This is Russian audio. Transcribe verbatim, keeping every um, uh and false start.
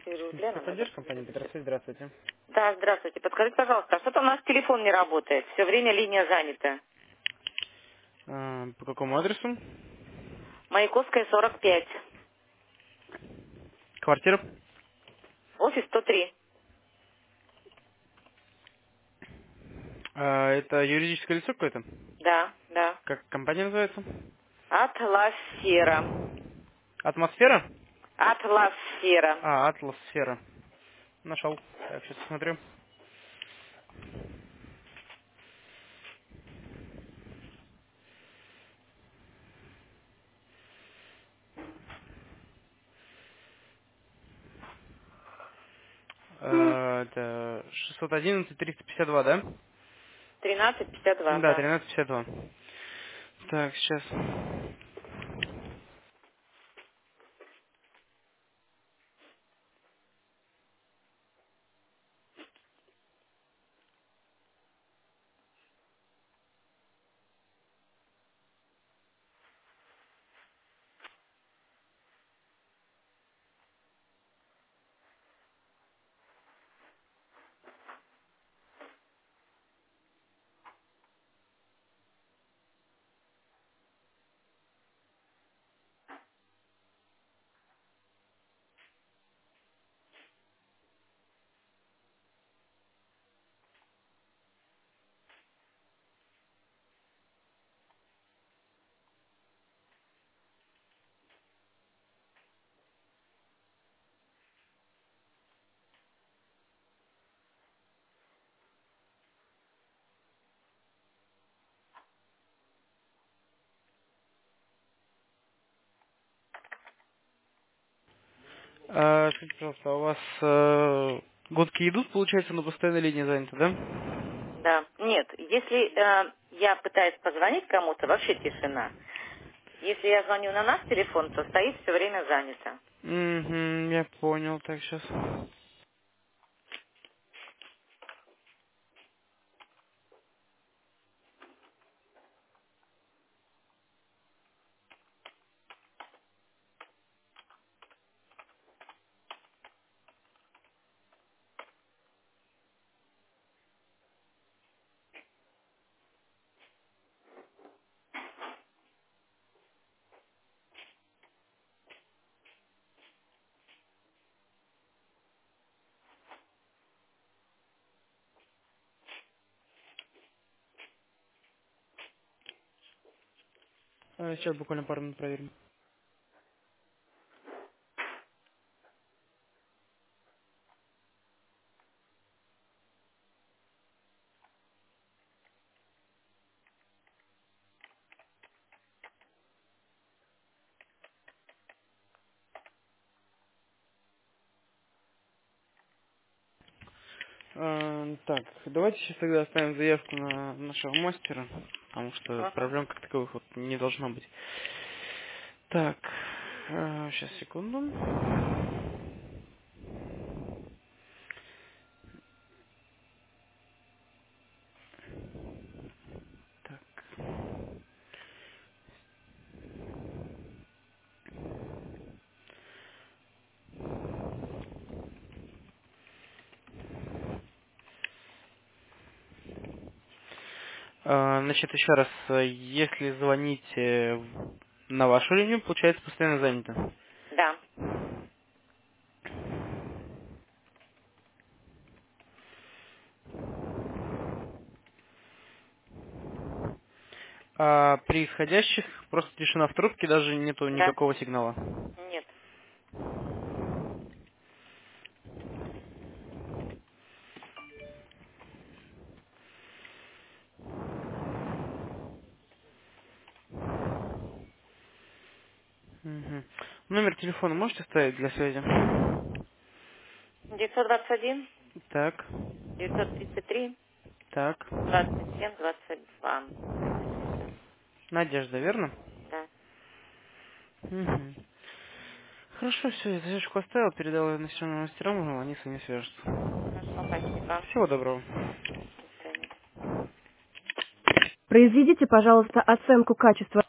Техническая Лена, надо. поддержка компании Петросвет, здравствуйте. Да, здравствуйте. Подскажите, пожалуйста, а что-то у нас телефон не работает. Все время линия занята. А, по какому адресу? Маяковская, сорок пять. Квартира? Офис сто три. А, это юридическое лицо какое-то? Да, да. Как компания называется? Атласфера. Атмосфера? Атласфера. А, Атласфера. Нашел. Так, сейчас посмотрю. А, это шестьсот одиннадцать триста пятьдесят два, да? тринадцать пятьдесят два, Да, да. тринадцать пятьдесят два. Так, сейчас. А, скажите, пожалуйста, а у вас э, гудки идут, получается, на постоянной линии заняты, да? Да. Нет, если э, я пытаюсь позвонить кому-то, вообще тишина. Если я звоню на наш телефон, то стоит все время занято. Угу, я понял. Так, сейчас. Сейчас буквально пару минут проверим. А, так, давайте сейчас тогда оставим заявку на нашего мастера, потому что Ага. проблем как таковых вот не должно быть. Так, сейчас, секунду. Так. А, значит, еще раз, э, если звоните на вашу линию, получается постоянно занято. Да. А при входящих просто тишина в трубке, даже нету Да. никакого сигнала. Нет. Мгм. Номер телефона можете ставить для связи? девятьсот двадцать один, Так, девятьсот тридцать три, так. двадцать семь, двадцать два. Надежда. Надежда, верно? Да. Мгм. Хорошо, все, я заявочку оставил, передал ее национальным мастерам, они с вами свяжутся. Хорошо, спасибо. Всего доброго. До свидания. Произведите, пожалуйста, оценку качества